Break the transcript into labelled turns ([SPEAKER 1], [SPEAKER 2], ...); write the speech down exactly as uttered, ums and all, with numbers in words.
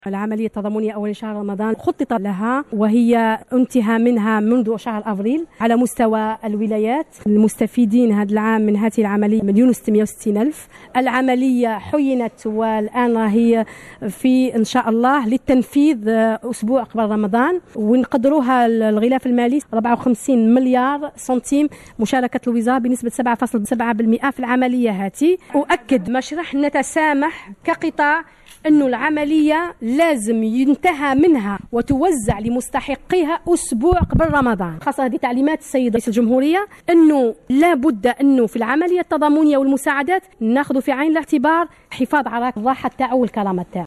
[SPEAKER 1] العملية التضامنية أول شهر رمضان خطط لها، وهي انتهى منها منذ شهر أفريل. على مستوى الولايات المستفيدين هذا العام من هذه العملية مليون وستمائة وستين ألف. العملية حينت والآن هي في إن شاء الله للتنفيذ أسبوع قبل رمضان، ونقدروها الغلاف المالي أربعة وخمسين مليار سنتيم، مشاركة الوزارة بنسبة سبعة فاصلة سبعة بالمئة في العملية هذه. أؤكد مش رح نتسامح كقطاع أنه العملية لازم ينتهى منها وتوزع لمستحقيها أسبوع قبل رمضان، خاصة هذه تعليمات السيد رئيس الجمهورية، أنه لا بد أنه في العملية التضامنية والمساعدات ناخذ في عين الاعتبار حفاظ على الراحة تاعو والكرامة تاعو.